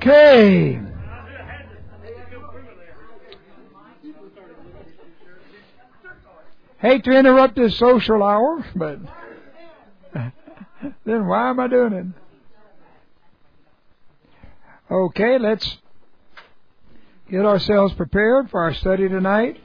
Okay. Hate to interrupt this social hour, but then why am I doing it? Okay, let's get ourselves prepared for our study tonight.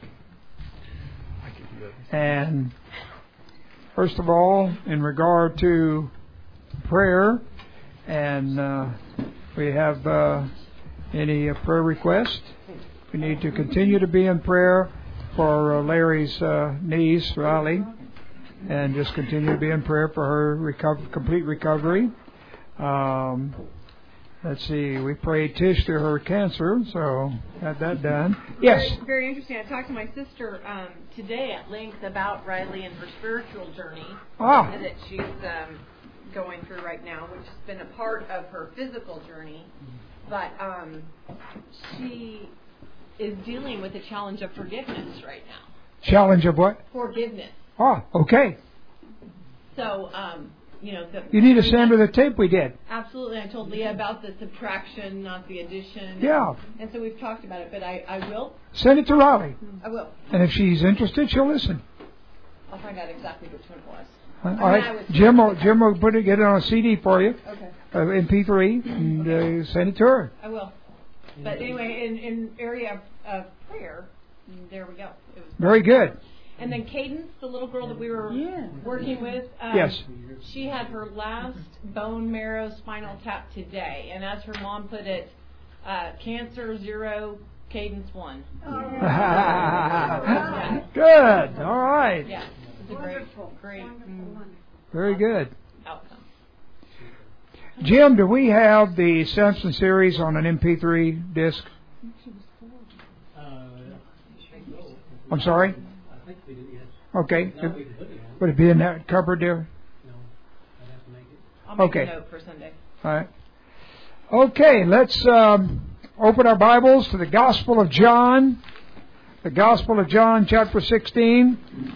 And first of all, in regard to prayer, and we have any prayer requests. We need to continue to be in prayer for Larry's niece, Riley, and just continue to be in prayer for her complete recovery. Let's see, we prayed Tish through her cancer, so got that done. Yes? Very, very interesting. I talked to my sister today at length about Riley and her spiritual journey that she's going through right now, which has been a part of her physical journey. But she is dealing with the challenge of forgiveness right now. Challenge of what? Forgiveness. Oh, okay. So, you need to send her the tape we did. Absolutely. I told Leah about the subtraction, not the addition. Yeah. And so we've talked about it, but I will. Send it to Riley. I will. And if she's interested, she'll listen. I'll find out exactly which one it was. All right. Jim will get it on a CD for you. Okay. MP3, and send it to her. I will. But anyway, in area of prayer, there we go. It was very good. And then Cadence, the little girl that we were working with, yes, she had her last bone marrow spinal tap today. And as her mom put it, cancer 0, Cadence 1. Good. All right. Yeah, it's a great. Very good. Outcome. Jim, do we have the Samson series on an MP3 disc? I'm sorry? Okay. Would it be in that cupboard there? No. I'd have to make it. I'll make a note for Sunday. All right. Okay, let's open our Bibles to the Gospel of John. The Gospel of John, chapter 16.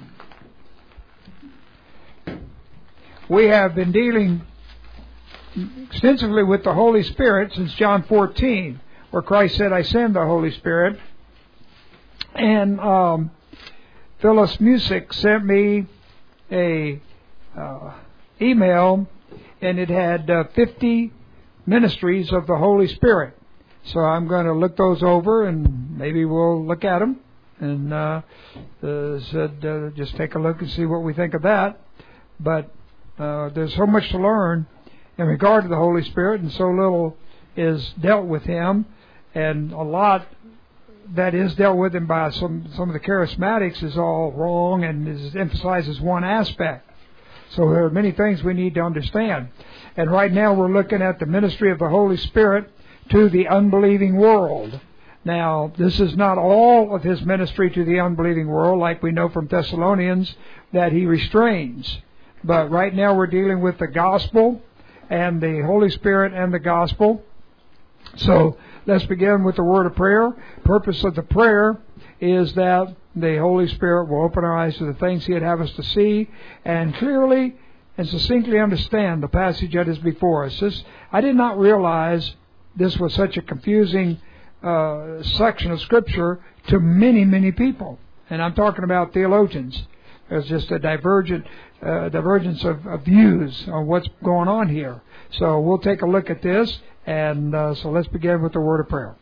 We have been dealing extensively with the Holy Spirit since John 14, where Christ said, I send the Holy Spirit. And Phyllis Music sent me a email, and it had 50 ministries of the Holy Spirit. So I'm going to look those over, and maybe we'll look at them. And said, just take a look and see what we think of that. But there's so much to learn in regard to the Holy Spirit, and so little is dealt with Him, and a lot that is dealt with Him by some of the charismatics is all wrong and emphasizes one aspect. So there are many things we need to understand. And right now we're looking at the ministry of the Holy Spirit to the unbelieving world. Now, this is not all of His ministry to the unbelieving world, like we know from Thessalonians that He restrains. But right now we're dealing with the gospel and the Holy Spirit and the gospel. So let's begin with the word of prayer. Purpose of the prayer is that the Holy Spirit will open our eyes to the things He'd have us to see and clearly and succinctly understand the passage that is before us. I did not realize this was such a confusing section of Scripture to many, many people. And I'm talking about theologians. There's just a divergence of views on what's going on here. So we'll take a look at this, and so let's begin with the word of prayer.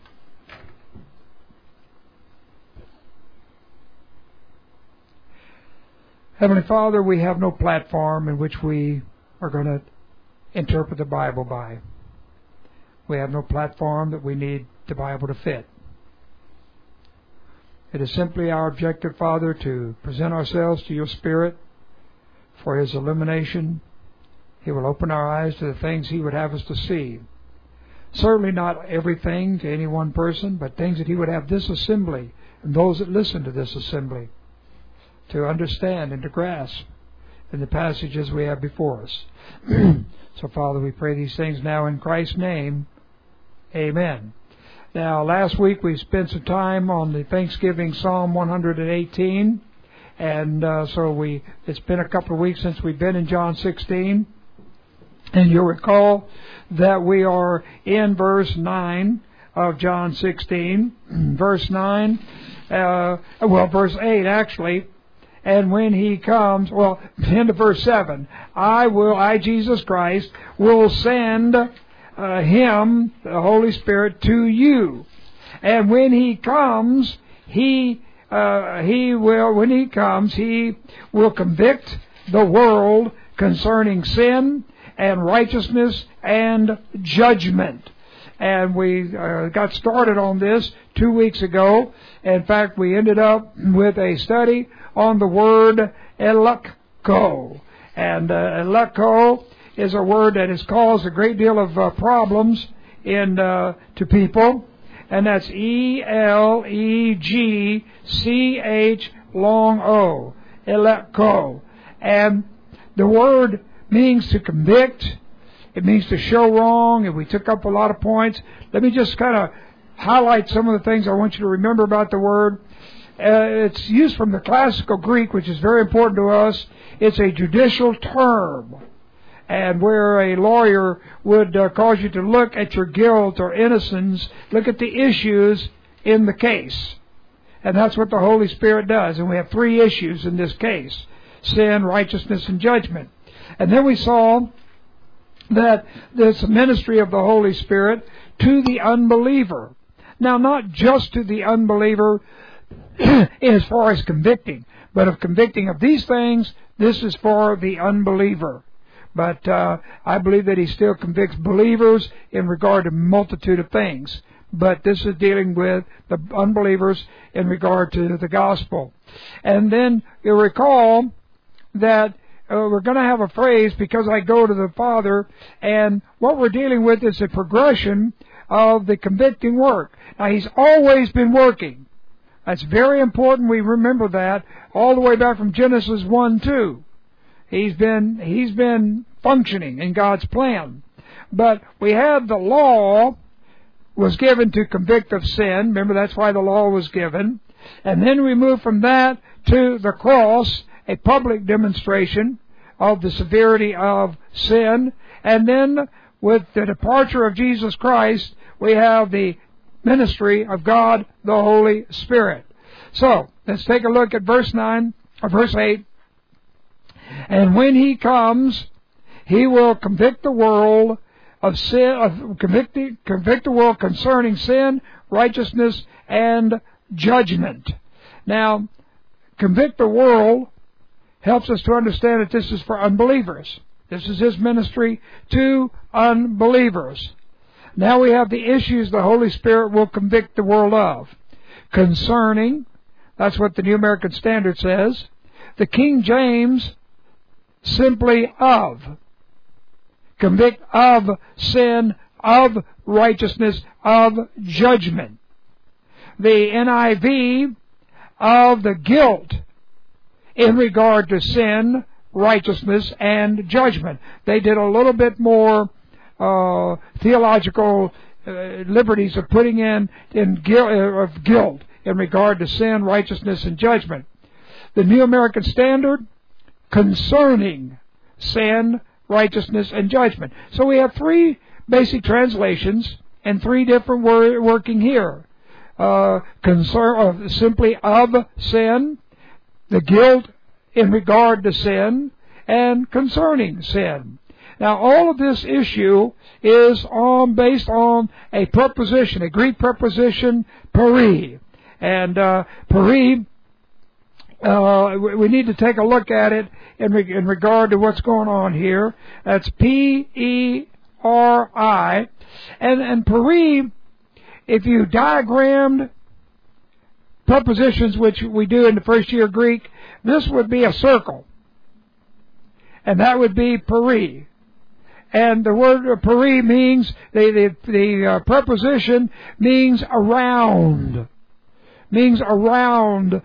Heavenly Father, we have no platform in which we are going to interpret the Bible by. We have no platform that we need the Bible to fit. It is simply our objective, Father, to present ourselves to Your Spirit for His illumination. He will open our eyes to the things He would have us to see. Certainly not everything to any one person, but things that He would have this assembly and those that listen to this assembly to understand and to grasp in the passages we have before us. So, Father, we pray these things now in Christ's name. Amen. Now, last week we spent some time on the Thanksgiving Psalm 118, and so it's been a couple of weeks since we've been in John 16, And you'll recall that we are in verse 9 of John 16. Verse 9, verse 8 actually. And when He comes, into verse 7, I, Jesus Christ, will send Him, the Holy Spirit, to you. And when He comes, He will convict the world concerning sin and righteousness and judgment. And we got started on this 2 weeks ago. In fact, we ended up with a study on the word eleko. And eleko is a word that has caused a great deal of problems to people. And that's E-L-E-G-C-H long O. Eleko. And the word means to convict. It means to show wrong. And we took up a lot of points. Let me just kind of highlight some of the things I want you to remember about the word. It's used from the classical Greek, which is very important to us. It's a judicial term, and where a lawyer would cause you to look at your guilt or innocence, look at the issues in the case. And that's what the Holy Spirit does. And we have 3 issues in this case: sin, righteousness, and judgment. And then we saw that there's a ministry of the Holy Spirit to the unbeliever. Now, not just to the unbeliever as far as convicting, but of convicting of these things, this is for the unbeliever. But I believe that He still convicts believers in regard to a multitude of things. But this is dealing with the unbelievers in regard to the gospel. And then you'll recall that we're going to have a phrase, because I go to the Father, and what we're dealing with is a progression of the convicting work. Now, He's always been working. That's very important we remember that, all the way back from Genesis 1-2. He's been functioning in God's plan. But we have the law was given to convict of sin. Remember, that's why the law was given. And then we move from that to the cross, a public demonstration of the severity of sin. And then with the departure of Jesus Christ, we have the ministry of God, the Holy Spirit. So, let's take a look at verse 8. And when He comes, He will convict the world of sin, convict the world concerning sin, righteousness, and judgment. Now, convict the world helps us to understand that this is for unbelievers. This is His ministry to unbelievers. Now we have the issues the Holy Spirit will convict the world of. Concerning, that's what the New American Standard says. The King James, simply of. Convict of sin, of righteousness, of judgment. The NIV, of the guilt in regard to sin, righteousness, and judgment. They did a little bit more theological liberties of putting in guilt in regard to sin, righteousness, and judgment. The New American Standard, concerning sin, righteousness, and judgment. So we have 3 basic translations and 3 different working here. Simply of sin, the guilt in regard to sin, and concerning sin. Now, all of this issue is based on a preposition, a Greek preposition, peri. And peri, we need to take a look at it in regard to what's going on here. That's P-E-R-I. And peri, if you diagrammed prepositions, which we do in the first year Greek, this would be a circle. And that would be peri. And the word peri means, the preposition means around. Means around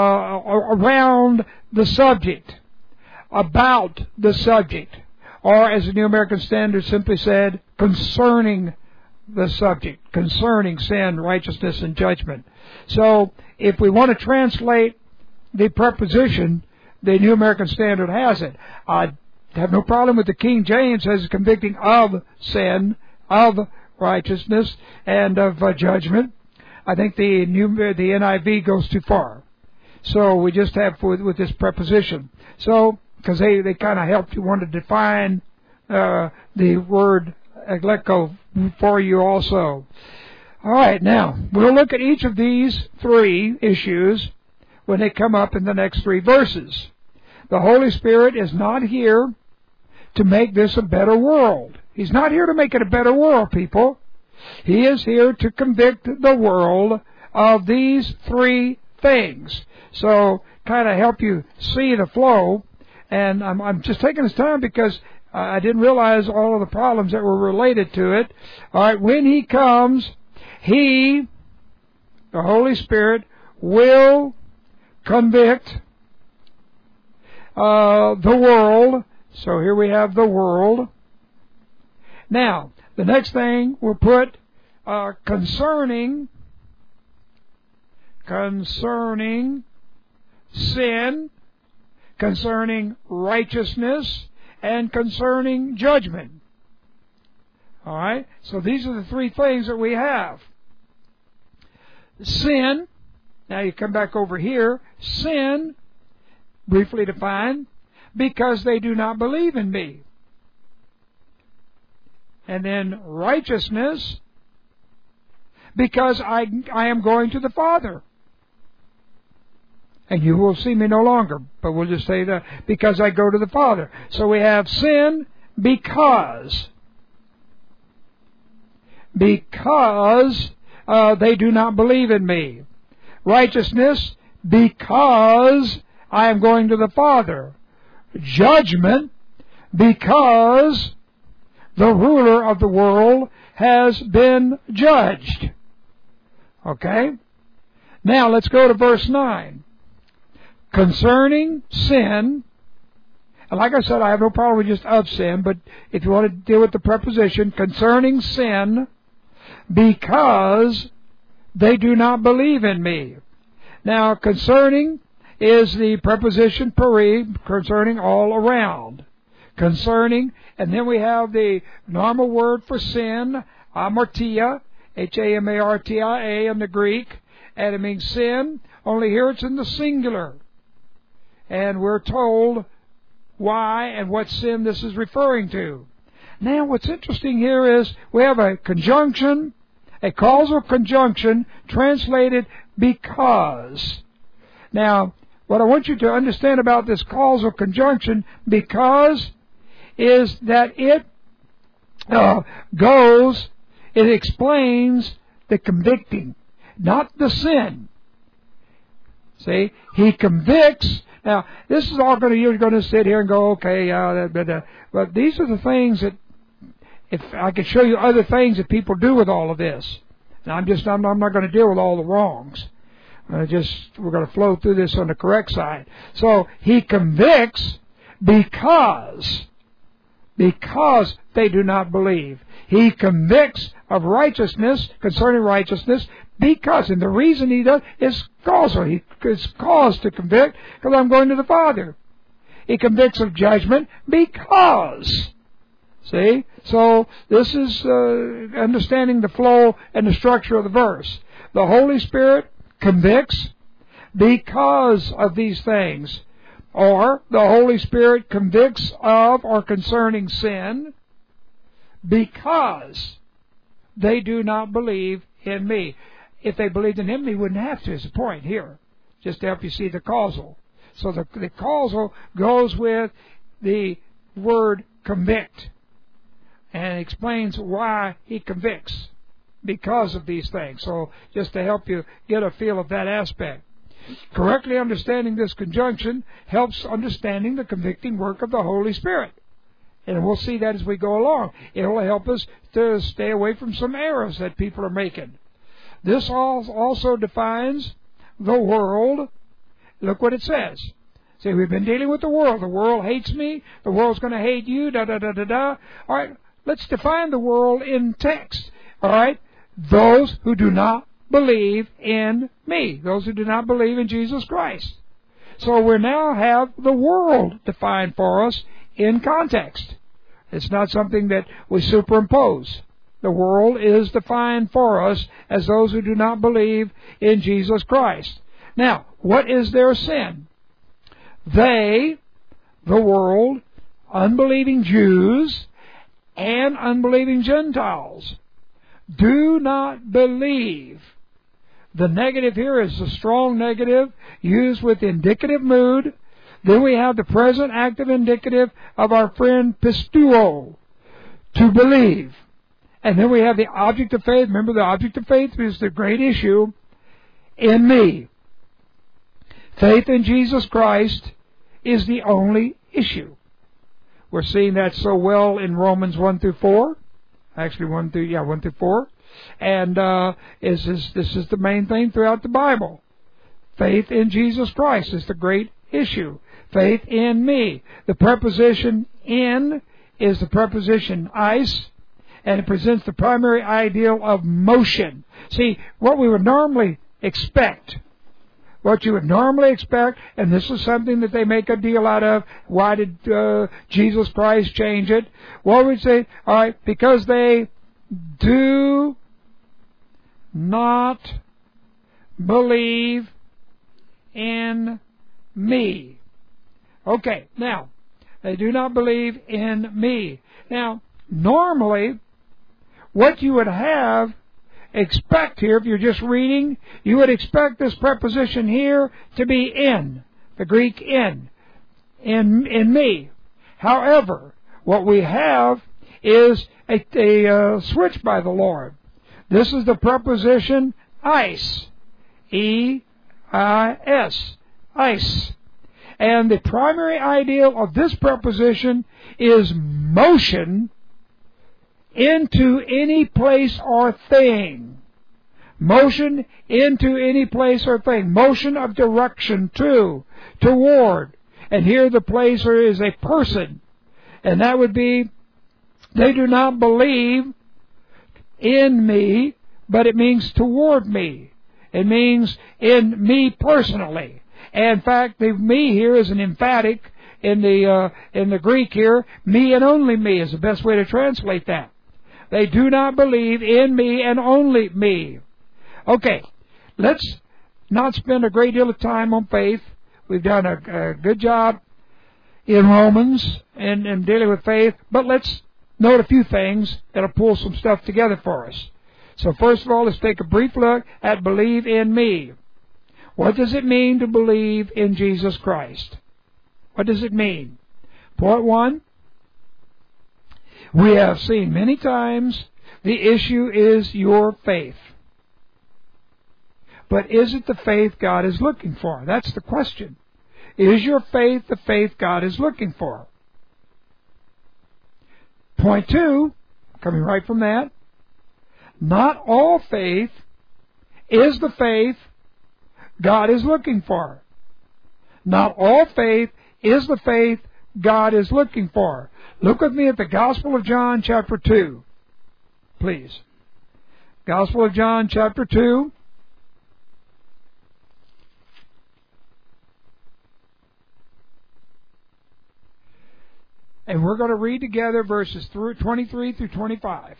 the subject. About the subject. Or, as the New American Standard simply said, concerning the subject. Concerning sin, righteousness, and judgment. So, if we want to translate the preposition, the New American Standard has it. have no problem with the King James as convicting of sin, of righteousness, and of judgment. I think the NIV goes too far. So we just have with this preposition. So, because they kind of helped you want to define the word ekleko for you also. All right, now, we'll look at each of these three issues when they come up in the next three verses. The Holy Spirit is not here to make this a better world. He's not here to make it a better world, people. He is here to convict the world of these three things. So, kind of help you see the flow. And I'm just taking this time because I didn't realize all of the problems that were related to it. All right, when He comes, He, the Holy Spirit, will convict the world. So here we have the world. Now, the next thing we'll put concerning sin, concerning righteousness, and concerning judgment. All right? So these are the three things that we have. Sin, now you come back over here, sin, briefly defined, because they do not believe in me. And then righteousness, because I am going to the Father. And you will see me no longer. But we'll just say that because I go to the Father. So we have sin because they do not believe in me. Righteousness because I am going to the Father. Judgment because the ruler of the world has been judged. Okay? Now let's go to verse 9. Concerning sin, and like I said, I have no problem with just of sin, but if you want to deal with the preposition, concerning sin, because they do not believe in me. Now, concerning is the preposition peri, concerning all around. Concerning, and then we have the normal word for sin, hamartia, Hamartia in the Greek, and it means sin, only here it's in the singular. And we're told why and what sin this is referring to. Now, what's interesting here is we have a conjunction, a causal conjunction, translated because. Now, what I want you to understand about this causal conjunction, because, is that it explains the convicting, not the sin. See, He convicts. Now, this is all you're going to sit here and go, okay, but these are the things that, if I could show you other things that people do with all of this. And I'm not going to deal with all the wrongs. We're going to flow through this on the correct side. So, He convicts because they do not believe. He convicts of righteousness, concerning righteousness, because, and the reason He does is causal. He is caused to convict because I'm going to the Father. He convicts of judgment because. See? So this is understanding the flow and the structure of the verse. The Holy Spirit convicts because of these things. Or the Holy Spirit convicts of or concerning sin because they do not believe in me. If they believed in Him, He wouldn't have to, is the point here. Just to help you see the causal. So the causal goes with the word convict. And explains why He convicts. Because of these things. So just to help you get a feel of that aspect. Correctly understanding this conjunction helps understanding the convicting work of the Holy Spirit. And we'll see that as we go along. It will help us to stay away from some errors that people are making. This also defines the world. Look what it says. See, we've been dealing with the world. The world hates me. The world's going to hate you. All right, let's define the world in text. All right, those who do not believe in me. Those who do not believe in Jesus Christ. So we now have the world defined for us in context. It's not something that we superimpose. The world is defined for us as those who do not believe in Jesus Christ. Now, what is their sin? They, the world, unbelieving Jews and unbelieving Gentiles, do not believe. The negative here is a strong negative used with indicative mood. Then we have the present active indicative of our friend pistuo, to believe. And then we have the object of faith. Remember, the object of faith is the great issue in me. Faith in Jesus Christ is the only issue. We're seeing that so well in Romans 1 through 4. Actually, 1 through 4. And this is the main thing throughout the Bible. Faith in Jesus Christ is the great issue. Faith in me. The preposition in is the preposition eis, and it presents the primary ideal of motion. See, what we would normally expect, and this is something that they make a deal out of, why did Jesus Christ change it? Well, we'd say, all right, because they do not believe in me. Okay, now, they do not believe in me. Now, normally, what you would expect here, if you're just reading, you would expect this preposition here to be in, the Greek in me. However, what we have is a switch by the Lord. This is the preposition eis, E-I-S, eis. And the primary ideal of this preposition is motion into any place or thing. Motion into any place or thing. Motion of direction to, toward. And here the place is a person. And that would be, they do not believe in me, but it means toward me. It means in me personally. And in fact, the me here is an emphatic in the Greek here. Me and only me is the best way to translate that. They do not believe in me and only me. Okay, let's not spend a great deal of time on faith. We've done a good job in Romans and dealing with faith, but let's note a few things that'll pull some stuff together for us. So first of all, let's take a brief look at believe in me. What does it mean to believe in Jesus Christ? What does it mean? Point one, we have seen many times the issue is your faith. But is it the faith God is looking for? That's the question. Is your faith the faith God is looking for? Point two, coming right from that, not all faith is the faith God is looking for. Not all faith is the faith God is looking for. Look with me at the Gospel of John chapter 2, please. Gospel of John chapter 2. And we're going to read together verses 23 through 25.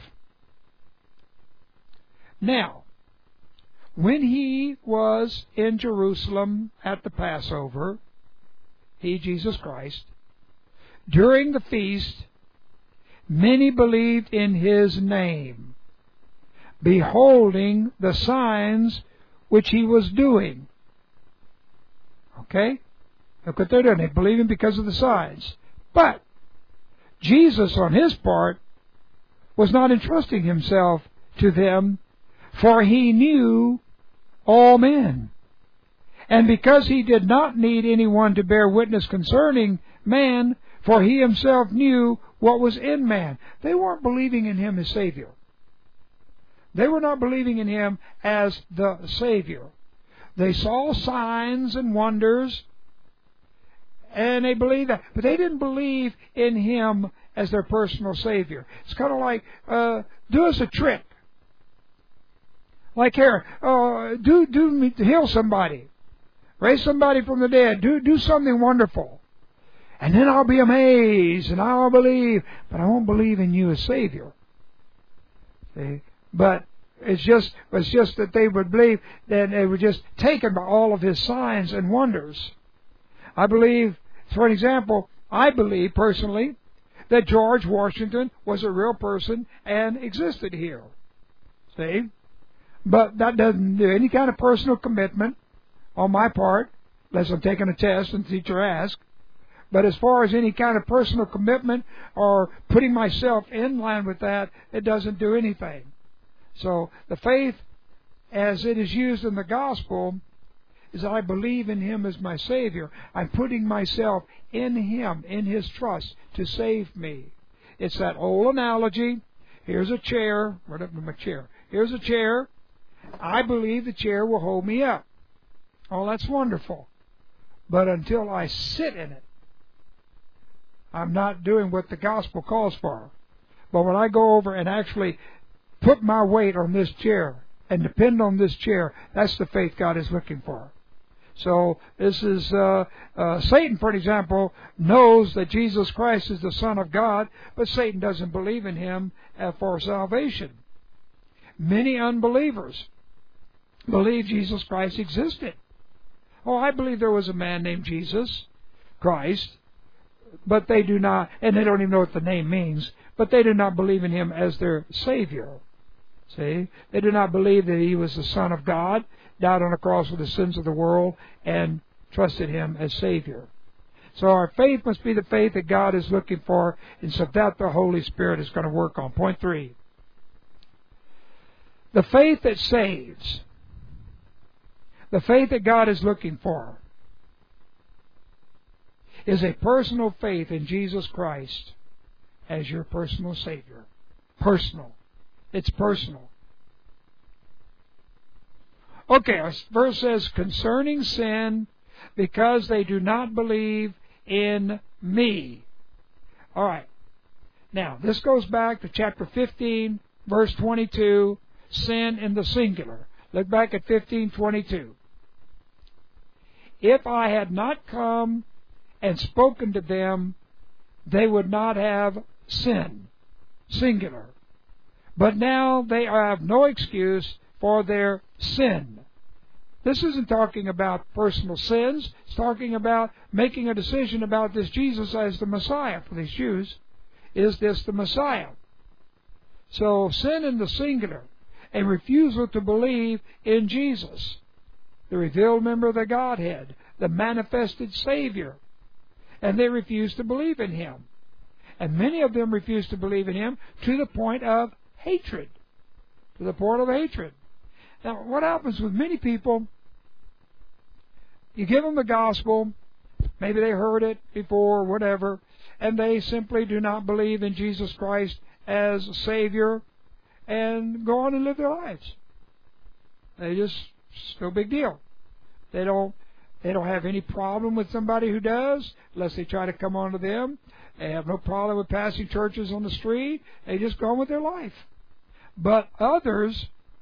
Now, when he was in Jerusalem at the Passover, he, Jesus Christ, during the feast, many believed in his name, beholding the signs which he was doing. Okay? Look what they're doing. They believe him because of the signs. But Jesus, on his part, was not entrusting himself to them, for he knew all men. And because he did not need anyone to bear witness concerning man, for he himself knew what was in man. They weren't believing in him as Savior. They were not believing in him as the Savior. They saw signs and wonders, and they believed that. But they didn't believe in him as their personal Savior. It's kind of like, do us a trick. Like here, do me to heal somebody. Raise somebody from the dead. Do something wonderful. And then I'll be amazed and I'll believe. But I won't believe in you as Savior. See? But it's just that they would believe that they were just taken by all of His signs and wonders. I believe, for an example, I believe personally that George Washington was a real person and existed here. See? But that doesn't do any kind of personal commitment on my part, unless I'm taking a test and the teacher asks. But as far as any kind of personal commitment or putting myself in line with that, it doesn't do anything. So the faith, as it is used in the gospel, is I believe in Him as my Savior. I'm putting myself in Him, in His trust, to save me. It's that old analogy. Here's a chair. What happened to my chair? Here's a chair. I believe the chair will hold me up. Oh, that's wonderful. But until I sit in it, I'm not doing what the gospel calls for. But when I go over and actually put my weight on this chair and depend on this chair, that's the faith God is looking for. So this is Satan, for example, knows that Jesus Christ is the Son of God, but Satan doesn't believe in Him for salvation. Many unbelievers believe Jesus Christ existed. Oh, I believe there was a man named Jesus Christ, but they do not, and they don't even know what the name means, but they do not believe in Him as their Savior. See? They do not believe that He was the Son of God, died on the cross for the sins of the world, and trusted Him as Savior. So our faith must be the faith that God is looking for, and so that the Holy Spirit is going to work on. Point 3. The faith that saves. The faith that God is looking for is a personal faith in Jesus Christ as your personal Savior. Personal. It's personal. Okay, our verse says, concerning sin, because they do not believe in me. All right. Now, this goes back to chapter 15, verse 22, sin in the singular. Look back at 15:22. If I had not come and spoken to them, they would not have sinned. Singular. But now they have no excuse for their sin. This isn't talking about personal sins. It's talking about making a decision about this Jesus as the Messiah for these Jews. Is this the Messiah? So sin in the singular, a refusal to believe in Jesus, the revealed member of the Godhead, the manifested Savior. And they refuse to believe in Him. And many of them refuse to believe in Him to the point of hatred. To the point of hatred. Now, what happens with many people, you give them the gospel, maybe they heard it before, whatever, and they simply do not believe in Jesus Christ as Savior and go on and live their lives. They just, it's no big deal. They don't have any problem with somebody who does, unless they try to come on to them. They have no problem with passing churches on the street. They just go on with their life. But others,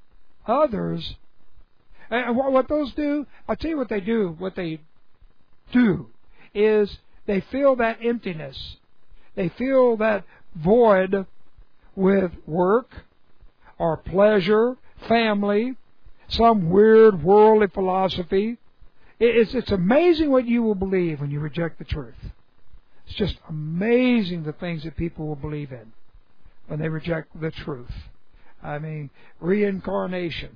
and what those do, I'll tell you what they do. What they do is they feel that emptiness. They feel that void with work or pleasure, family, some weird worldly philosophy. It's amazing what you will believe when you reject the truth. It's just amazing the things that people will believe in when they reject the truth. I mean, reincarnation.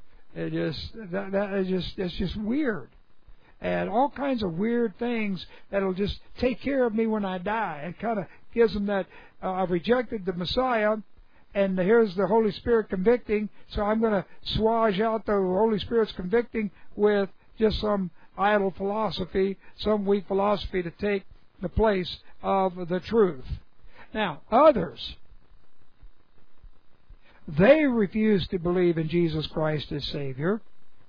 It's just weird. And all kinds of weird things that'll just take care of me when I die. It kind of gives them that, I've rejected the Messiah, and here's the Holy Spirit convicting, so I'm going to swage out the Holy Spirit's convicting with just some idle philosophy, some weak philosophy to take the place of the truth. Now, others, they refuse to believe in Jesus Christ as Savior,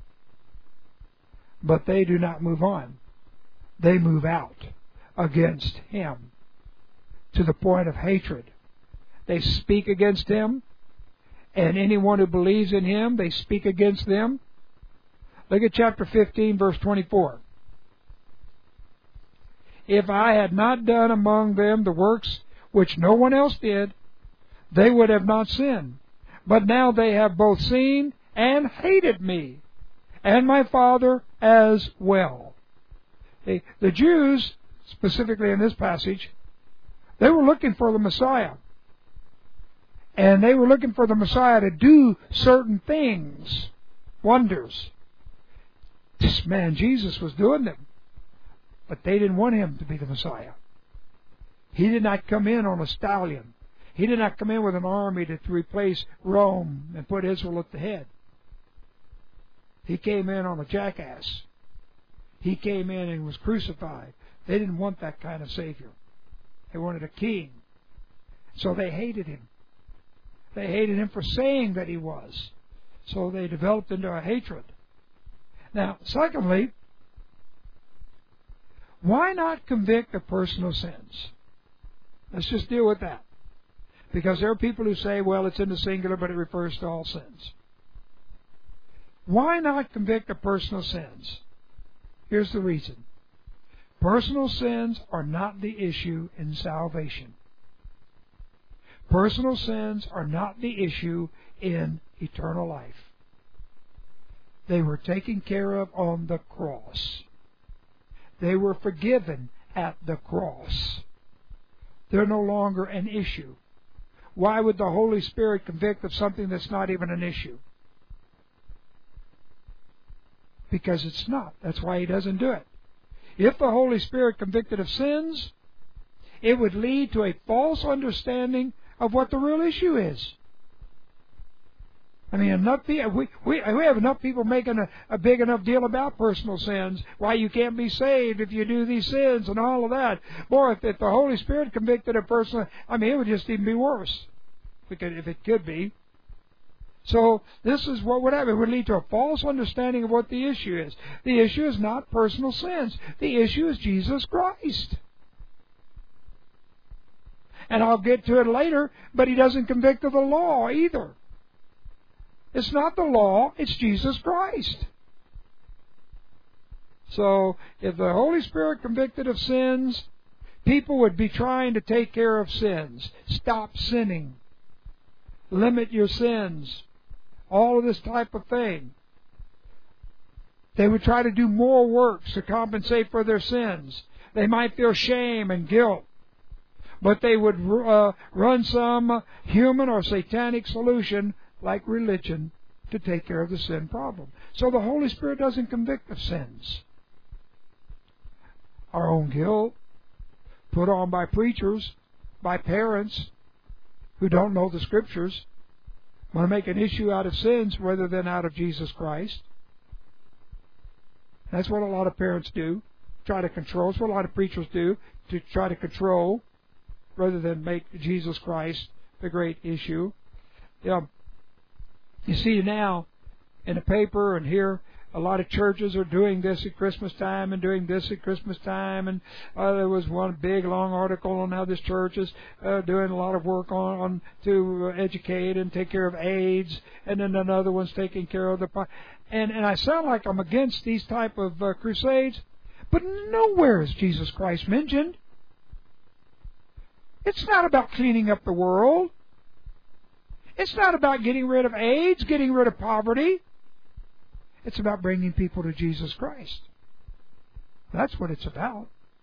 but they do not move on. They move out against Him to the point of hatred. They speak against Him, and anyone who believes in Him, they speak against them. Look at chapter 15, verse 24. If I had not done among them the works which no one else did, they would have not sinned. But now they have both seen and hated me, and my Father as well. The Jews, specifically in this passage, they were looking for the Messiah. And they were looking for the Messiah to do certain things, wonders. This man, Jesus, was doing them. But they didn't want him to be the Messiah. He did not come in on a stallion. He did not come in with an army to replace Rome and put Israel at the head. He came in on a jackass. He came in and was crucified. They didn't want that kind of Savior. They wanted a king. So they hated him. They hated him for saying that he was. So they developed into a hatred. Now, secondly, why not convict of personal sins? Let's just deal with that. Because there are people who say, well, it's in the singular, but it refers to all sins. Why not convict of personal sins? Here's the reason. Personal sins are not the issue in salvation. Personal sins are not the issue in eternal life. They were taken care of on the cross. They were forgiven at the cross. They're no longer an issue. Why would the Holy Spirit convict of something that's not even an issue? Because it's not. That's why He doesn't do it. If the Holy Spirit convicted of sins, it would lead to a false understanding of what the real issue is. I mean, we have enough people making a big enough deal about personal sins, why you can't be saved if you do these sins and all of that. Boy, if the Holy Spirit convicted a person, I mean, it would just even be worse, if it could be. So this is what would happen. It would lead to a false understanding of what the issue is. The issue is not personal sins. The issue is Jesus Christ. And I'll get to it later, but He doesn't convict of the law either. It's not the law, it's Jesus Christ. So, if the Holy Spirit convicted of sins, people would be trying to take care of sins. Stop sinning. Limit your sins. All of this type of thing. They would try to do more works to compensate for their sins. They might feel shame and guilt. But they would run some human or satanic solution like religion to take care of the sin problem. So the Holy Spirit doesn't convict of sins. Our own guilt, put on by preachers, by parents who don't know the Scriptures, want to make an issue out of sins rather than out of Jesus Christ. That's what a lot of parents do, try to control. It's what a lot of preachers do, to try to control rather than make Jesus Christ the great issue. You see now in the paper and here, a lot of churches are doing this at Christmas time and doing this at Christmas time. And there was one big, long article on how this church is doing a lot of work on to educate and take care of AIDS. And then another one's taking care of the... And I sound like I'm against these type of crusades, but nowhere is Jesus Christ mentioned. It's not about cleaning up the world. It's not about getting rid of AIDS, getting rid of poverty. It's about bringing people to Jesus Christ. That's what it's about.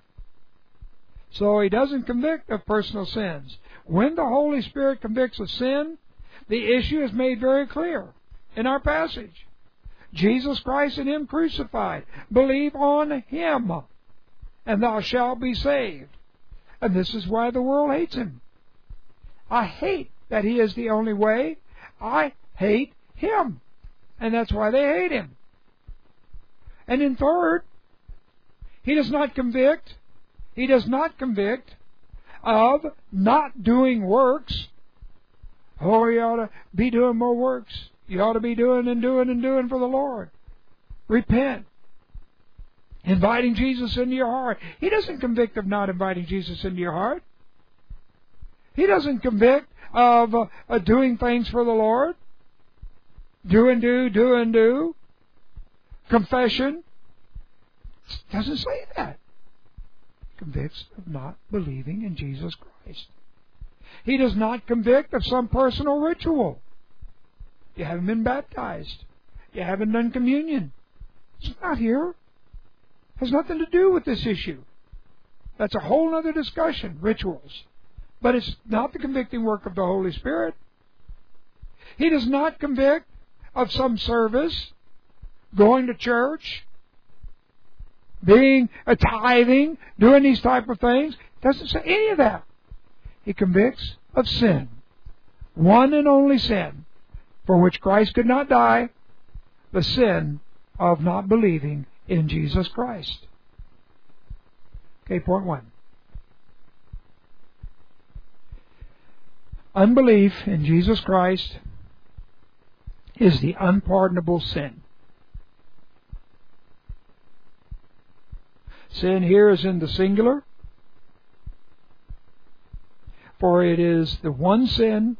So He doesn't convict of personal sins. When the Holy Spirit convicts of sin, the issue is made very clear in our passage. Jesus Christ and Him crucified. Believe on Him, and thou shalt be saved. And this is why the world hates Him. I hate that He is the only way. I hate Him. And that's why they hate Him. And in third, He does not convict. He does not convict of not doing works. Oh, you ought to be doing more works. You ought to be doing and doing and doing for the Lord. Repent. Inviting Jesus into your heart. He doesn't convict of not inviting Jesus into your heart. He doesn't convict of doing things for the Lord. Do and do, do and do. confession. It doesn't say that. He convicts of not believing in Jesus Christ. He does not convict of some personal ritual. You haven't been baptized. You haven't done communion. It's not here. It has nothing to do with this issue. That's a whole other discussion, rituals. But it's not the convicting work of the Holy Spirit. He does not convict of some service, going to church, being a tithing, doing these type of things. It doesn't say any of that. He convicts of sin. One and only sin, for which Christ could not die, the sin of not believing in Jesus Christ. Okay, point 1. Unbelief in Jesus Christ is the unpardonable sin. Sin here is in the singular, for it is the one sin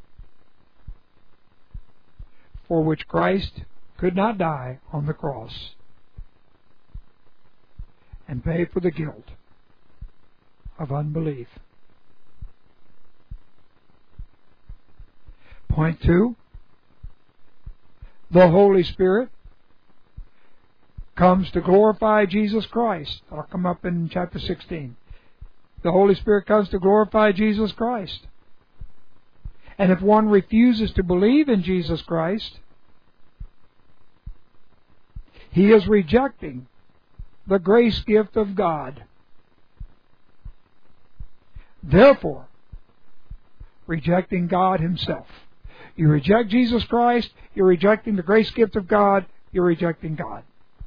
for which Christ could not die on the cross and pay for the guilt of unbelief. Point 2, the Holy Spirit comes to glorify Jesus Christ. I'll come up in chapter 16. The Holy Spirit comes to glorify Jesus Christ. And if one refuses to believe in Jesus Christ, he is rejecting the grace gift of God. Therefore, rejecting God Himself. You reject Jesus Christ, you're rejecting the grace gift of God, you're rejecting God.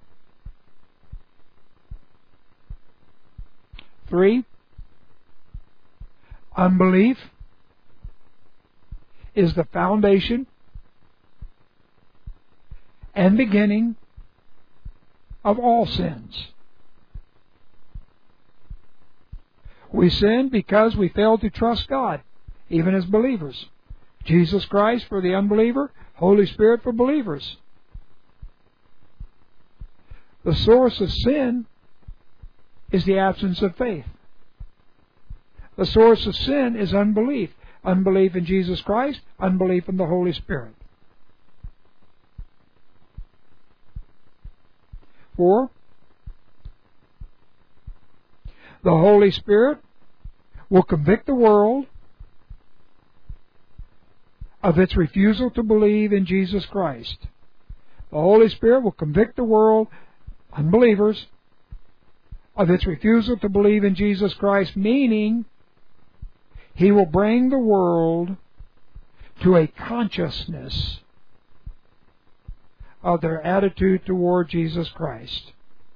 3, unbelief is the foundation and beginning of all sins. We sin because we fail to trust God, even as believers. Jesus Christ for the unbeliever, Holy Spirit for believers. The source of sin is the absence of faith. The source of sin is unbelief. Unbelief in Jesus Christ, unbelief in the Holy Spirit. 4, the Holy Spirit will convict the world of its refusal to believe in Jesus Christ. The Holy Spirit will convict the world, unbelievers, of its refusal to believe in Jesus Christ, meaning He will bring the world to a consciousness of their attitude toward Jesus Christ.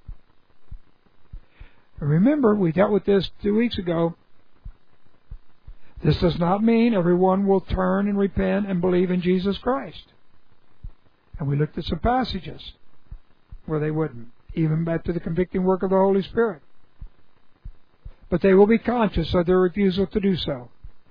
Remember, we dealt with this 2 weeks ago. This does not mean everyone will turn and repent and believe in Jesus Christ. And we looked at some passages where they wouldn't, even back to the convicting work of the Holy Spirit. But they will be conscious of their refusal to do so.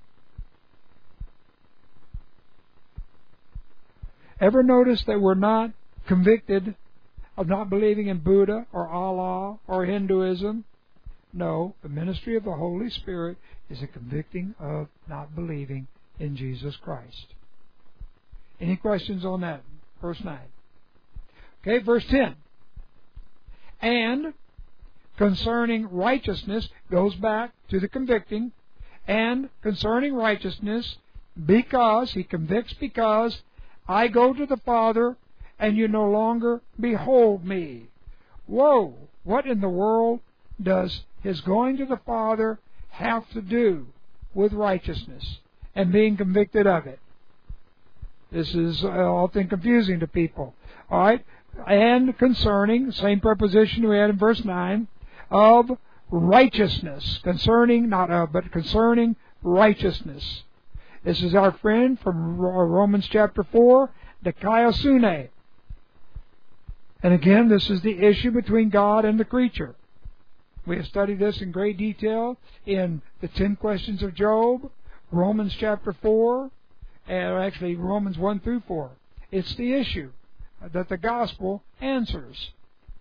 Ever notice that we're not convicted of not believing in Buddha or Allah or Hinduism? No, the ministry of the Holy Spirit is a convicting of not believing in Jesus Christ. Any questions on that? Verse 9. Okay, verse 10. And concerning righteousness, goes back to the convicting. And concerning righteousness, because, He convicts because, I go to the Father, and you no longer behold me. Whoa! What in the world does His going to the Father have to do with righteousness and being convicted of it? This is often confusing to people. All right? And concerning, same preposition we had in verse 9, of righteousness. Concerning, not of, but concerning righteousness. This is our friend from Romans chapter 4, dikaiosune. And again, this is the issue between God and the creature. We have studied this in great detail in the 10 questions of Job, Romans chapter 4, and actually Romans 1 through 4. It's the issue that the gospel answers.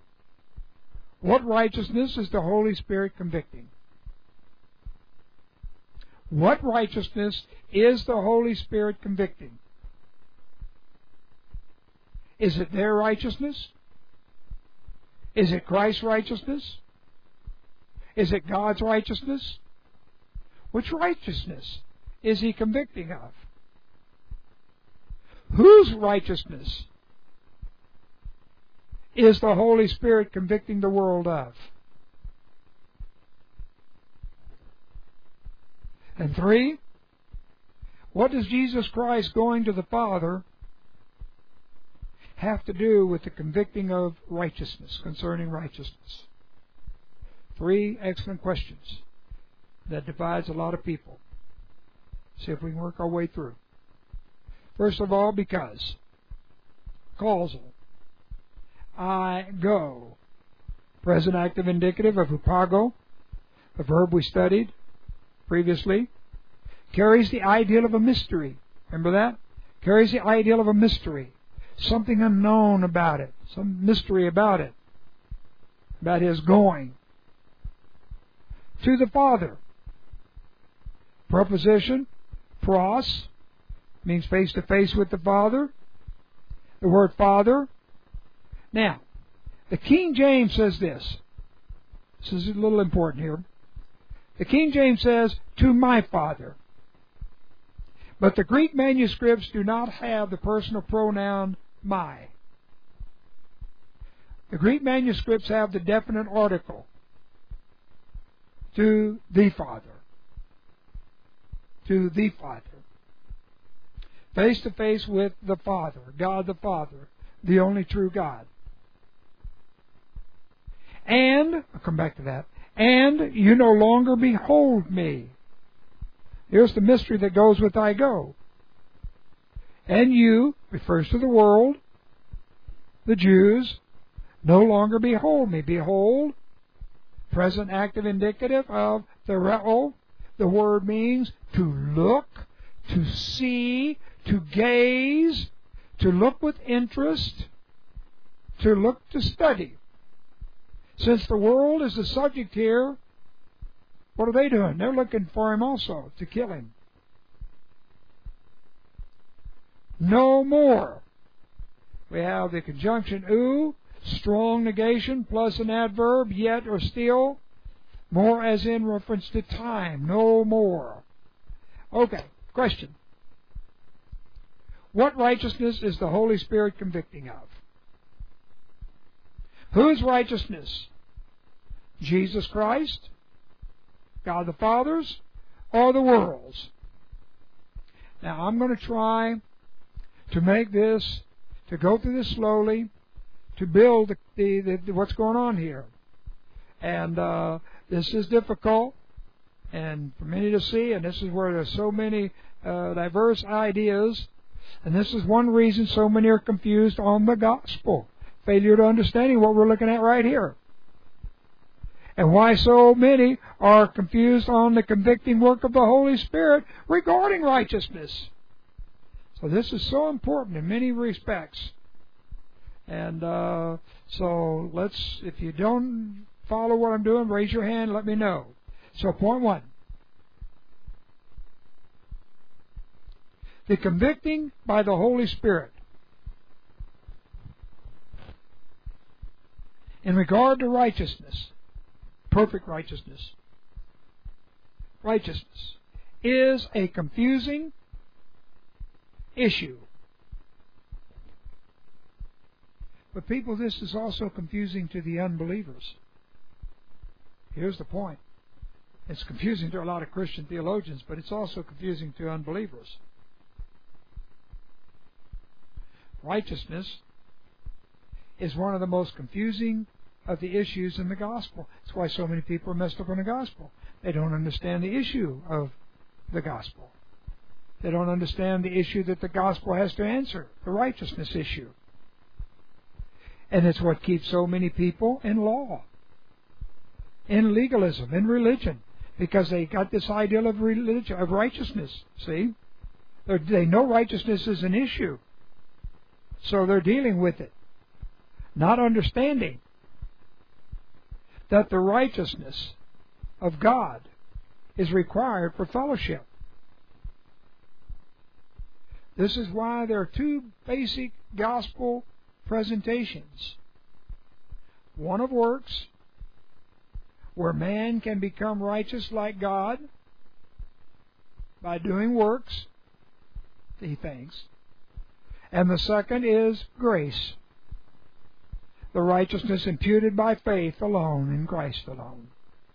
What righteousness is the Holy Spirit convicting? What righteousness is the Holy Spirit convicting? Is it their righteousness? Is it Christ's righteousness? Is it God's righteousness? Which righteousness is He convicting of? Whose righteousness is the Holy Spirit convicting the world of? And 3, what does Jesus Christ going to the Father have to do with the convicting of righteousness, concerning righteousness? 3 excellent questions that divides a lot of people. See if we can work our way through. First of all, because. Causal. I go. Present active indicative of hupago, the verb we studied previously, carries the ideal of a mystery. Remember that? Carries the ideal of a mystery. Something unknown about it. Some mystery about it. About His going. To the Father. Preposition, pros, means face to face with the Father. The word Father. Now, the King James says this. This is a little important here. The King James says, to my Father. But the Greek manuscripts do not have the personal pronoun my. The Greek manuscripts have the definite article. To the Father. To the Father. Face to face with the Father, God the Father, the only true God. And, I'll come back to that, and you no longer behold me. Here's the mystery that goes with I go. And you, refers to the world, the Jews, no longer behold me. Behold, present active indicative of the reo. The word means to look, to see, to gaze, to look with interest, to look to study. Since the world is the subject here, what are they doing? They're looking for Him also, to kill Him. No more. We have the conjunction ou, strong negation, plus an adverb, yet or still. More as in reference to time. No more. Okay, question. What righteousness is the Holy Spirit convicting of? Whose righteousness? Jesus Christ, God the Father's, or the world's? Now, I'm going to try to make this, to go through this slowly, to build what's going on here. And this is difficult, and for many to see, and this is where there's so many diverse ideas, and this is one reason so many are confused on the gospel. Failure to understanding what we're looking at right here. And why so many are confused on the convicting work of the Holy Spirit regarding righteousness. So this is so important in many respects. And so let's, if you don't follow what I'm doing, raise your hand, let me know. So point 1. The convicting by the Holy Spirit. In regard to righteousness, perfect righteousness, righteousness is a confusing issue. But people, this is also confusing to the unbelievers. Here's the point. It's confusing to a lot of Christian theologians, but it's also confusing to unbelievers. Righteousness is one of the most confusing of the issues in the gospel. That's why so many people are messed up in the gospel. They don't understand the issue of the gospel. They don't understand the issue that the gospel has to answer, the righteousness issue. And it's what keeps so many people in law, in legalism, in religion, because they got this ideal of religion, of righteousness. See? They know righteousness is an issue, so they're dealing with it, not understanding that the righteousness of God is required for fellowship. This is why there are two basic gospel presentations. One of works, where man can become righteous like God by doing works, he thinks. And the second is grace, the righteousness imputed by faith alone in Christ alone.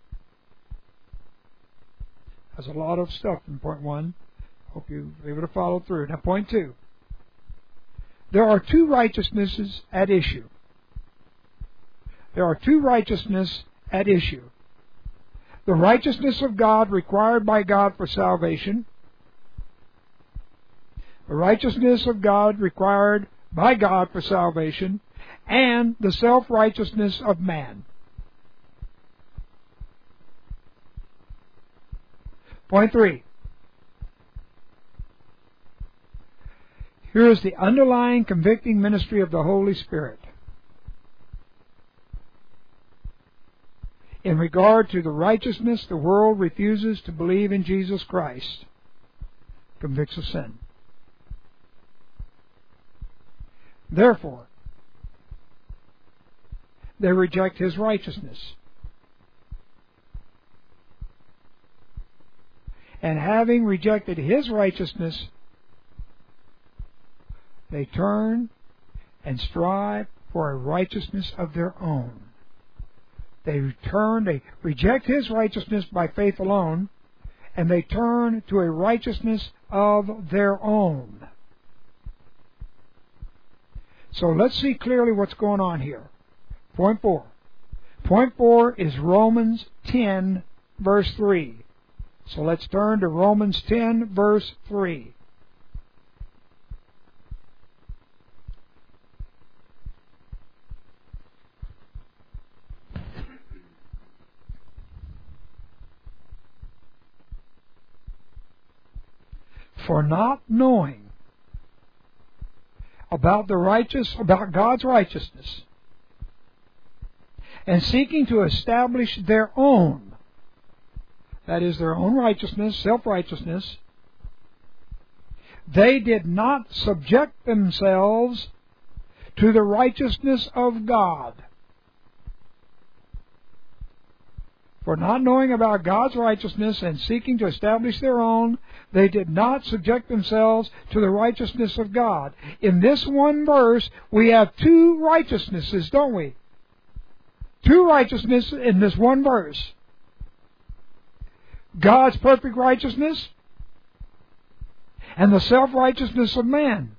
There's a lot of stuff in point one. Hope you're able to follow through. Now, point two. There are two righteousnesses at issue. There are two righteousnesses at issue. The righteousness of God required by God for salvation. The righteousness of God required by God for salvation. And the self-righteousness of man. Point three. Here is the underlying convicting ministry of the Holy Spirit in regard to the righteousness the world refuses to believe in Jesus Christ. Convicts of sin. Therefore, they reject His righteousness. And having rejected His righteousness, they turn and strive for a righteousness of their own. They reject His righteousness by faith alone, and they turn to a righteousness of their own. So let's see clearly what's going on here. Point 4. Point 4 is Romans 10, verse 3. So let's turn to Romans 10, verse 3. For not knowing about God's righteousness, and seeking to establish their own, that is, their own righteousness, self-righteousness, they did not subject themselves to the righteousness of God. For not knowing about God's righteousness and seeking to establish their own, they did not subject themselves to the righteousness of God. In this one verse, we have two righteousnesses, don't we? Two righteousnesses in this one verse. God's perfect righteousness and the self-righteousness of man.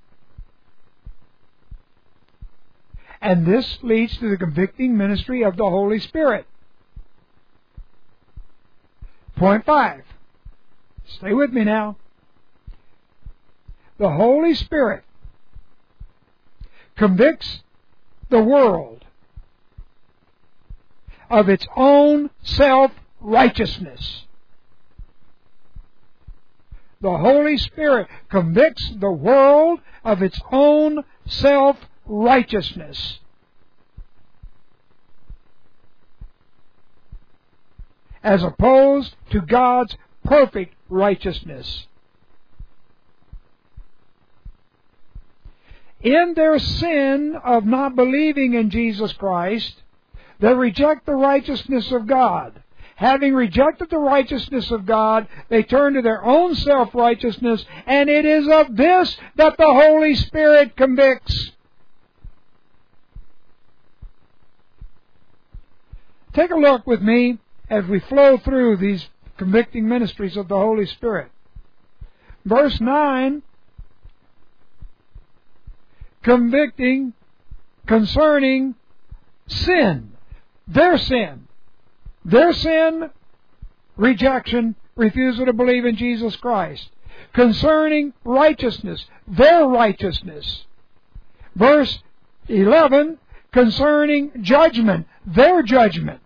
And this leads to the convicting ministry of the Holy Spirit. Point 5. Stay with me now. The Holy Spirit convicts the world of its own self-righteousness. The Holy Spirit convicts the world of its own self-righteousness. As opposed to God's perfect righteousness. In their sin of not believing in Jesus Christ, they reject the righteousness of God. Having rejected the righteousness of God, they turn to their own self-righteousness, and it is of this that the Holy Spirit convicts. Take a look with me as we flow through these convicting ministries of the Holy Spirit. Verse 9, convicting concerning sin. Their sin. Their sin, rejection, refusal to believe in Jesus Christ. Concerning righteousness. Their righteousness. Verse 11, concerning judgment. Their judgment.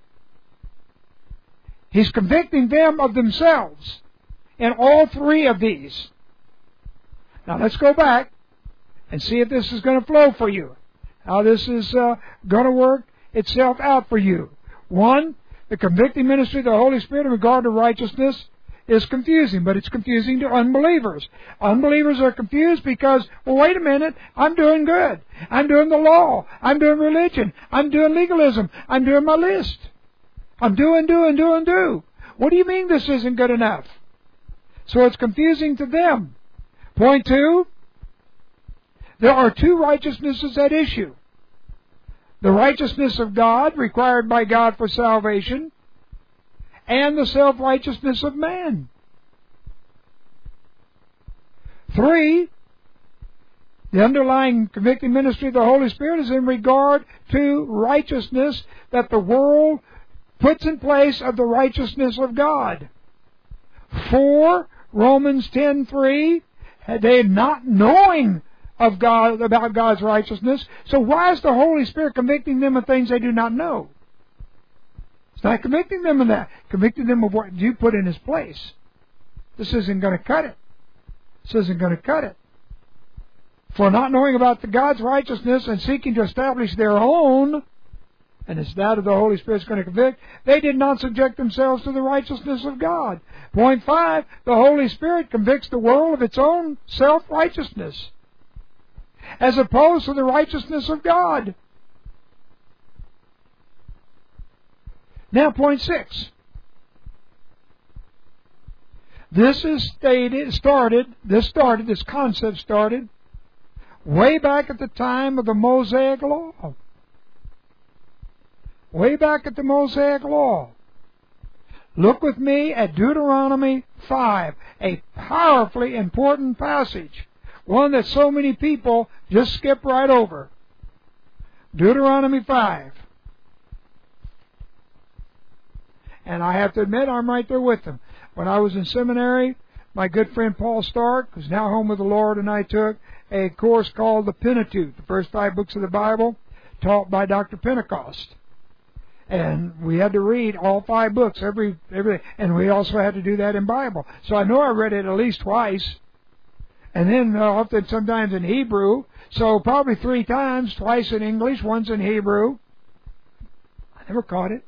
He's convicting them of themselves in all three of these. Now let's go back and see if this is going to flow for you. How this is going to work itself out for you. 1, The convicting ministry of the Holy Spirit in regard to righteousness is confusing, but it's confusing to unbelievers. Unbelievers are confused because, well, wait a minute, I'm doing good. I'm doing the law. I'm doing religion. I'm doing legalism. I'm doing my list. I'm do. What do you mean this isn't good enough? So it's confusing to them. Point 2, there are two righteousnesses at issue. The righteousness of God, required by God for salvation, and the self-righteousness of man. 3, the underlying convicting ministry of the Holy Spirit is in regard to righteousness that the world puts in place of the righteousness of God. 4, Romans 10:3, they not knowing of God about God's righteousness. So why is the Holy Spirit convicting them of things they do not know? It's not convicting them of that. Convicting them of what you put in His place. This isn't going to cut it. This isn't going to cut it. For not knowing about the God's righteousness and seeking to establish their own, and it's that of the Holy Spirit's going to convict, they did not subject themselves to the righteousness of God. Point 5, the Holy Spirit convicts the world of its own self-righteousness, as opposed to the righteousness of God. Now, point 6. This concept started way back at the time of the Mosaic Law. Way back at the Mosaic Law. Look with me at Deuteronomy 5, a powerfully important passage. One that so many people just skip right over. Deuteronomy 5. And I have to admit, I'm right there with them. When I was in seminary, my good friend Paul Stark, who's now home with the Lord, and I took a course called the Pentateuch, the first 5 books of the Bible, taught by Dr. Pentecost. And we had to read all 5 books, every, and we also had to do that in Bible. So I know I read it at least twice. And then often sometimes in Hebrew. So probably 3 times, twice in English, once in Hebrew. I never caught it.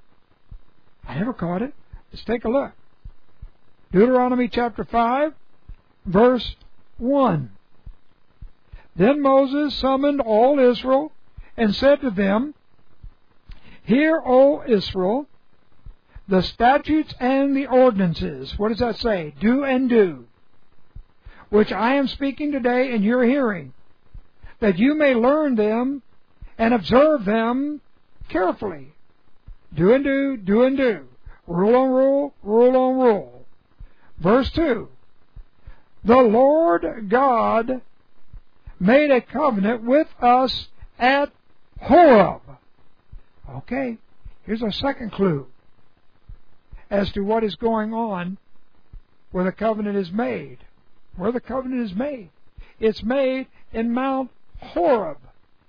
Let's take a look. Deuteronomy chapter 5, verse 1. Then Moses summoned all Israel and said to them, Hear, O Israel, the statutes and the ordinances. What does that say? Do and do. Which I am speaking today in your hearing, that you may learn them and observe them carefully. Do and do, do and do. Rule on rule, rule on rule. Verse 2. The Lord God made a covenant with us at Horeb. Okay, here's our second clue as to what is going on where the covenant is made. Where the covenant is made. It's made in Mount Horeb.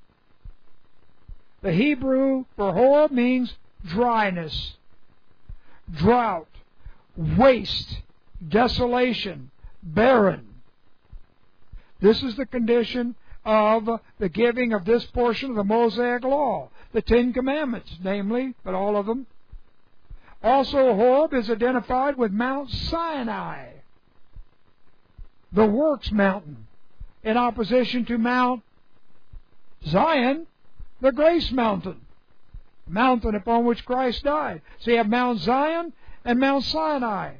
The Hebrew for Horeb means dryness, drought, waste, desolation, barren. This is the condition of the giving of this portion of the Mosaic Law, the 10 Commandments, namely, but all of them. Also, Horeb is identified with Mount Sinai, the Works Mountain, in opposition to Mount Zion, the Grace Mountain, mountain upon which Christ died. So you have Mount Zion and Mount Sinai.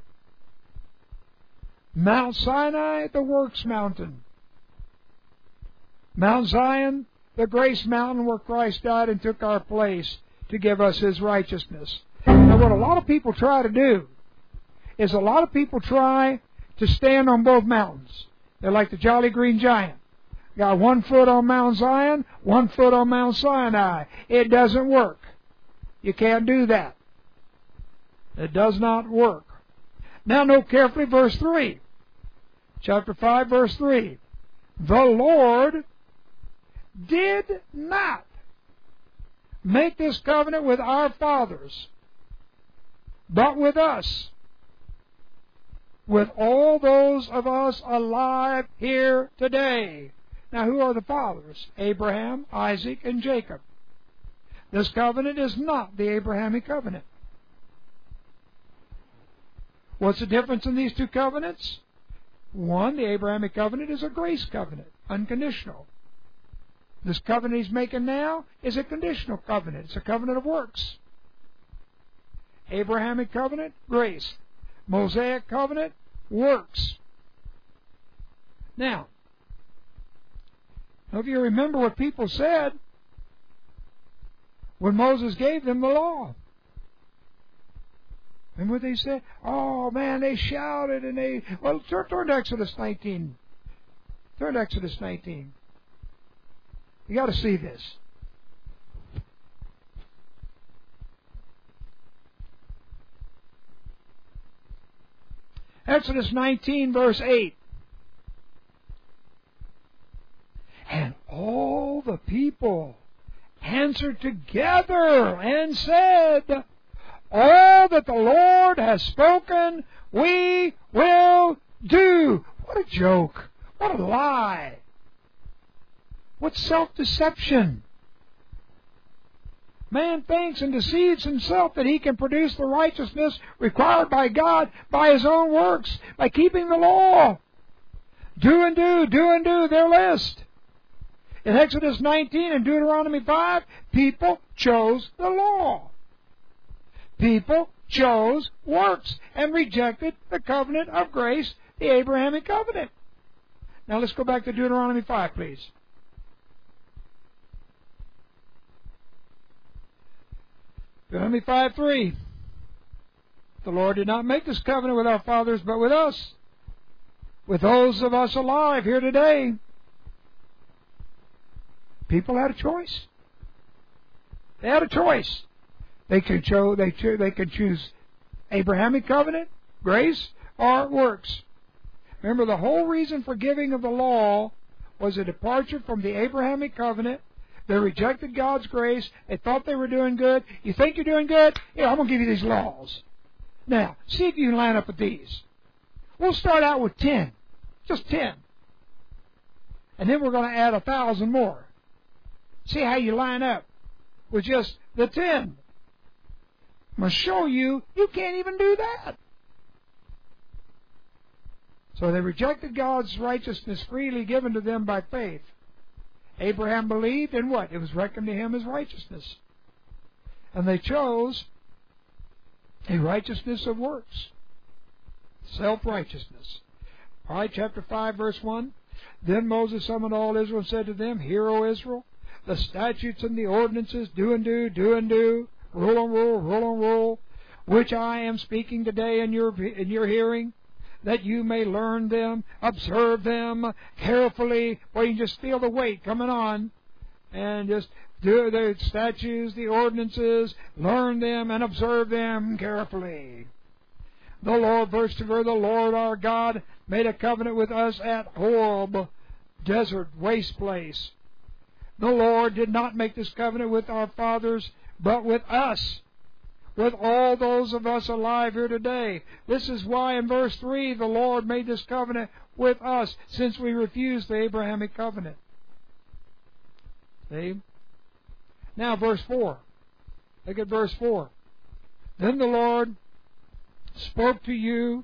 Mount Sinai, the Works Mountain. Mount Zion, the Grace Mountain where Christ died and took our place to give us His righteousness. Now what a lot of people try to do is a lot of people try to stand on both mountains. They're like the Jolly Green Giant. Got 1 foot on Mount Zion, 1 foot on Mount Sinai. It doesn't work. You can't do that. It does not work. Now note carefully verse 3. Chapter 5, verse 3. The Lord did not make this covenant with our fathers, but with us, with all those of us alive here today. Now, who are the fathers? Abraham, Isaac, and Jacob. This covenant is not the Abrahamic covenant. What's the difference in these two covenants? One, the Abrahamic covenant is a grace covenant, unconditional. This covenant he's making now is a conditional covenant. It's a covenant of works. Abrahamic covenant, grace. Mosaic covenant, works. Now, if you remember what people said when Moses gave them the law. Remember what they said? Oh, man, they shouted and they... Well, turn to Exodus 19. Turn to Exodus 19. You got to see this. Exodus 19, verse 8. And all the people answered together and said, all that the Lord has spoken, we will do. What a joke. What a lie. What self-deception. Man thinks and deceives himself that he can produce the righteousness required by God by his own works, by keeping the law. Do and do their list. In Exodus 19 and Deuteronomy 5, people chose the law. People chose works and rejected the covenant of grace, the Abrahamic covenant. Now let's go back to Deuteronomy 5, please. Deuteronomy 5:3. The Lord did not make this covenant with our fathers, but with us, with those of us alive here today. People had a choice. They had a choice. They could choose Abrahamic covenant, grace, or works. Remember, the whole reason for giving of the law was a departure from the Abrahamic covenant. They rejected God's grace. They thought they were doing good. You think you're doing good? Yeah, I'm going to give you these laws. Now, see if you can line up with these. We'll start out with 10. Just 10. And then we're going to add 1,000 more. See how you line up with just the 10. I'm going to show you can't even do that. So they rejected God's righteousness freely given to them by faith. Abraham believed, and what? It was reckoned to him as righteousness. And they chose a righteousness of works. Self-righteousness. All right, chapter 5, verse 1. Then Moses summoned all Israel and said to them, Hear, O Israel, the statutes and the ordinances, do and do, rule and rule, which I am speaking today in your hearing, that you may learn them, observe them carefully. Well, you can just feel the weight coming on, and just do the statutes, the ordinances, learn them and observe them carefully. The Lord, verse 2, the Lord our God made a covenant with us at Horeb, desert, waste place. The Lord did not make this covenant with our fathers, but with us, with all those of us alive here today. This is why in verse 3 the Lord made this covenant with us, since we refused the Abrahamic covenant. See? Now verse 4. Look at verse 4. Then the Lord spoke to you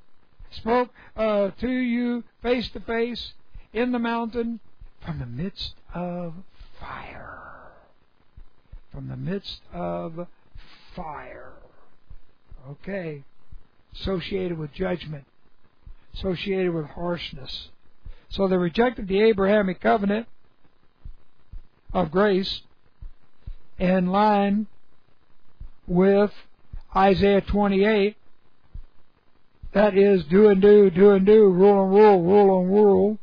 face to face in the mountain from the midst of fire. From the midst of fire. Okay. Associated with judgment. Associated with harshness. So they rejected the Abrahamic covenant of grace in line with Isaiah 28. That is, do and do, rule and rule.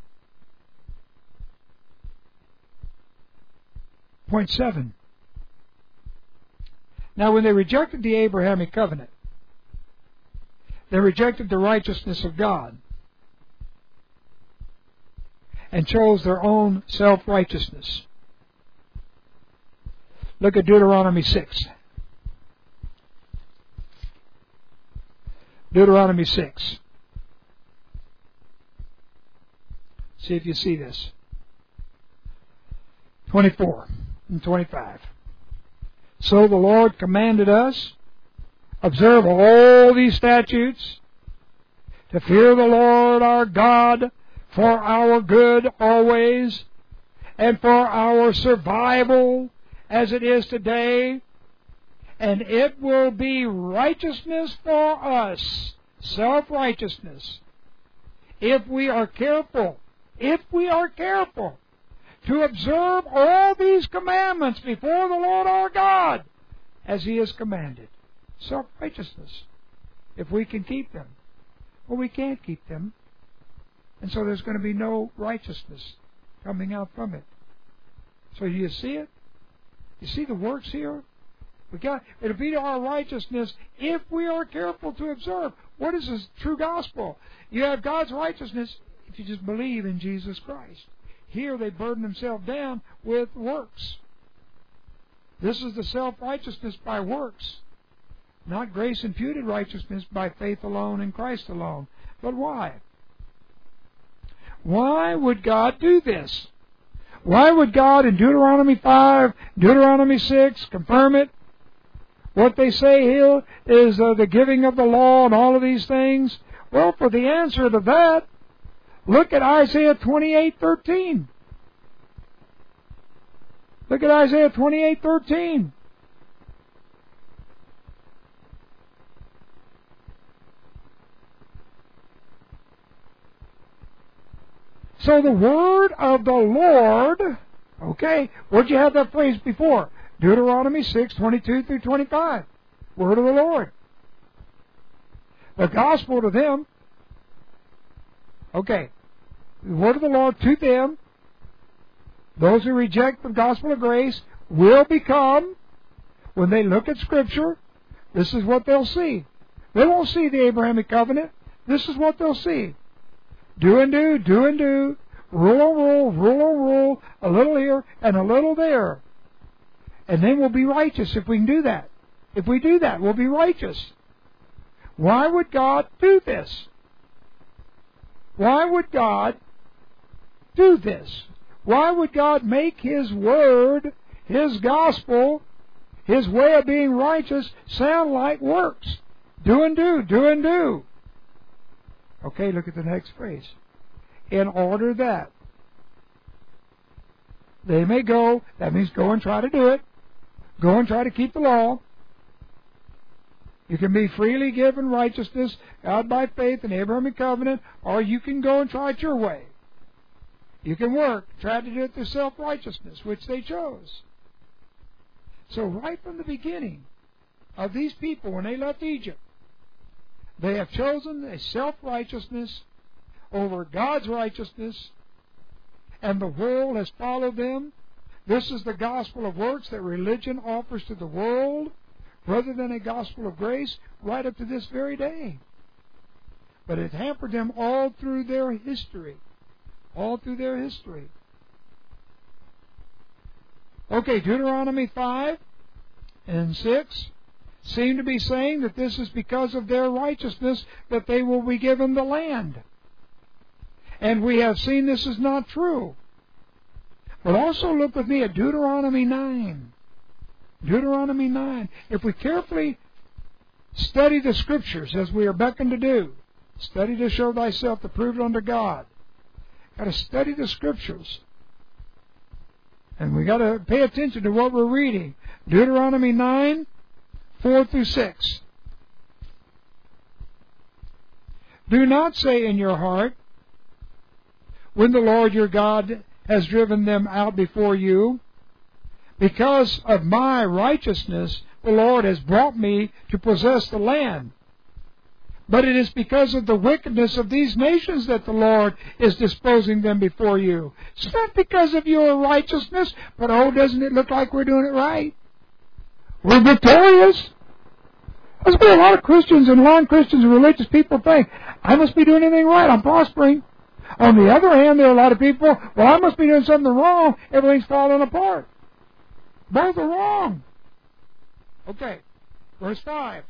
Point 7. Now, when they rejected the Abrahamic covenant, they rejected the righteousness of God and chose their own self-righteousness. Look at Deuteronomy 6. Deuteronomy 6. See if you see this. 24 and 25. So the Lord commanded us, observe all these statutes to fear the Lord our God for our good always, and for our survival as it is today, and it will be righteousness for us, self-righteousness, if we are careful to observe all these commandments before the Lord our God as He has commanded. Self-righteousness, if we can keep them. Well, we can't keep them, and so there's going to be no righteousness coming out from it. So you see it? You see the works here? It'll be our righteousness if we are careful to observe. What is this true gospel? You have God's righteousness if you just believe in Jesus Christ. Here they burden themselves down with works. This is the self-righteousness by works, not grace imputed righteousness by faith alone in Christ alone. But why? Why would God do this? Why would God in Deuteronomy 5, Deuteronomy 6 confirm it? What they say here is the giving of the law and all of these things. Well, for the answer to that, look at Isaiah 28:13. Look at Isaiah 28:13. So the word of the Lord, okay, where'd you have that phrase before? Deuteronomy 6:22 through 25. Word of the Lord. The gospel to them. Okay. The word of the Lord to them, those who reject the gospel of grace, will become, when they look at Scripture, this is what they'll see. They won't see the Abrahamic covenant. This is what they'll see. Do and do, do and do, rule on rule, rule on rule, a little here and a little there. And then we'll be righteous if we can do that. If we do that, we'll be righteous. Why would God do this? Why would God do this? Why would God make His Word, His gospel, His way of being righteous sound like works? Do and do, do and do. Okay, look at the next phrase. In order that they may go, that means go and try to do it. Go and try to keep the law. You can be freely given righteousness, God by faith in Abrahamic covenant, or you can go and try it your way. You can work, try to do it through self-righteousness, which they chose. So right from the beginning of these people, when they left Egypt, they have chosen a self-righteousness over God's righteousness, and the world has followed them. This is the gospel of works that religion offers to the world, rather than a gospel of grace, right up to this very day. But it hampered them all through their history. All through their history. Okay, Deuteronomy 5 and 6 seem to be saying that this is because of their righteousness that they will be given the land. And we have seen this is not true. But also look with me at Deuteronomy 9. Deuteronomy 9. If we carefully study the Scriptures, as we are beckoned to do, study to show thyself approved unto God. Got to study the Scriptures. And we got to pay attention to what we're reading. Deuteronomy 9, 4 through 6. Do not say in your heart, when the Lord your God has driven them out before you, because of my righteousness, the Lord has brought me to possess the land. But it is because of the wickedness of these nations that the Lord is disposing them before you. It's not because of your righteousness, but oh, doesn't it look like we're doing it right? We're victorious. There's been a lot of Christians and non-Christians and religious people think, I must be doing anything right, I'm prospering. On the other hand, there are a lot of people, well, I must be doing something wrong, everything's falling apart. Both are wrong. Okay, verse 5.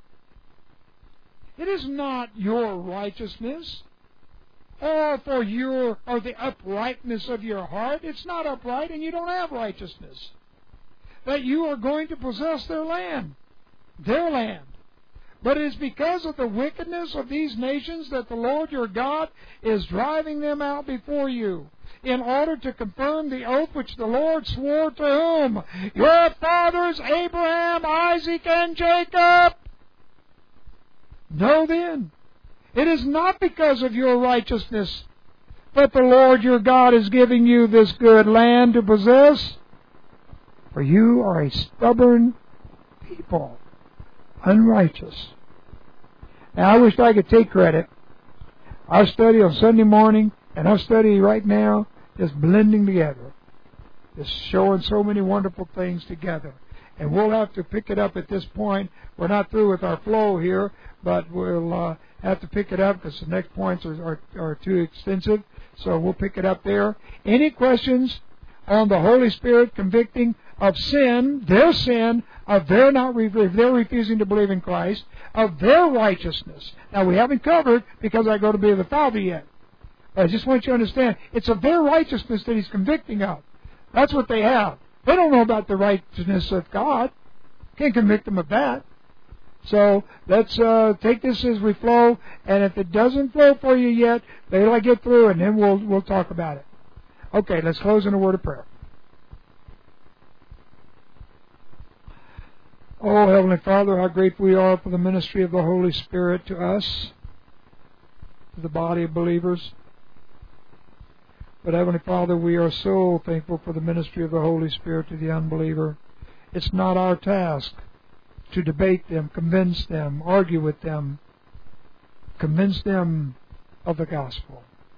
It is not your righteousness or the uprightness of your heart. It's not upright and you don't have righteousness. That you are going to possess their land. But it is because of the wickedness of these nations that the Lord your God is driving them out before you, in order to confirm the oath which the Lord swore to whom? Your fathers, Abraham, Isaac, and Jacob. Know then, it is not because of your righteousness that the Lord your God is giving you this good land to possess, for you are a stubborn people, unrighteous. Now, I wish I could take credit. Our study on Sunday morning and our study right now is blending together. It's showing so many wonderful things together. And we'll have to pick it up at this point. We're not through with our flow here, but we'll have to pick it up because the next points are too extensive. So we'll pick it up there. Any questions on the Holy Spirit convicting of sin, of their refusing to believe in Christ, of their righteousness? Now, we haven't covered because I go to be with the Father yet. I just want you to understand, it's of their righteousness that He's convicting of. That's what they have. They don't know about the righteousness of God. Can't convict them of that. So let's take this as we flow, and if it doesn't flow for you yet, wait till I get through, and then we'll talk about it. Okay, let's close in a word of prayer. Oh, Heavenly Father, how grateful we are for the ministry of the Holy Spirit to us, to the body of believers. But Heavenly Father, we are so thankful for the ministry of the Holy Spirit to the unbeliever. It's not our task to debate them, convince them, argue with them, convince them of the gospel.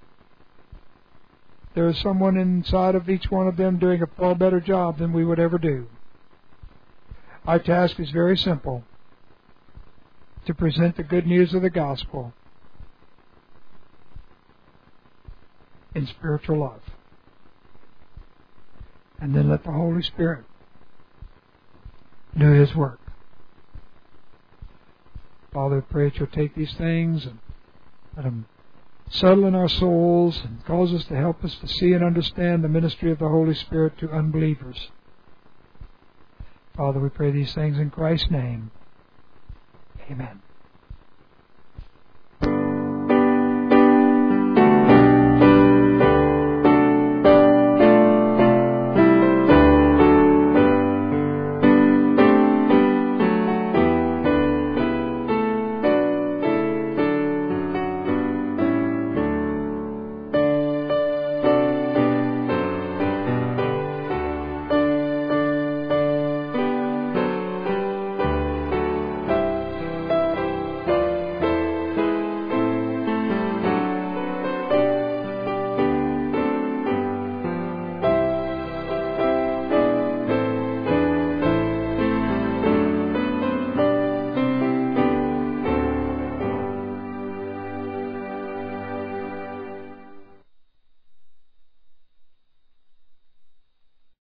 There is someone inside of each one of them doing a far better job than we would ever do. Our task is very simple: to present the good news of the gospel in spiritual love. And then let the Holy Spirit do His work. Father, I pray that You'll take these things and let them settle in our souls and cause us to help us to see and understand the ministry of the Holy Spirit to unbelievers. Father, we pray these things in Christ's name. Amen.